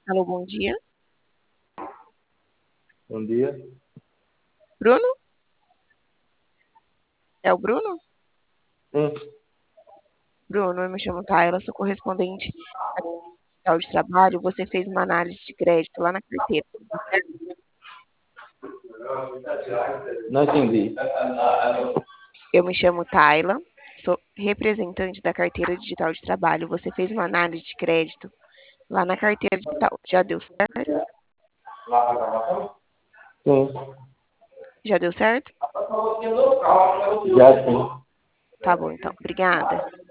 Alô, bom dia. Bom dia. Bruno? É o Bruno? Sim. Bruno, eu me chamo Tayla, sou correspondente da Digital de Trabalho. Você fez uma análise de crédito lá na carteira, certo? Não entendi. Eu me chamo Tayla, sou representante da carteira digital de trabalho. Você fez uma análise de crédito lá na carteira digital. Já deu certo? Sim. Já deu certo? Já sim. Tá bom, então. Obrigada.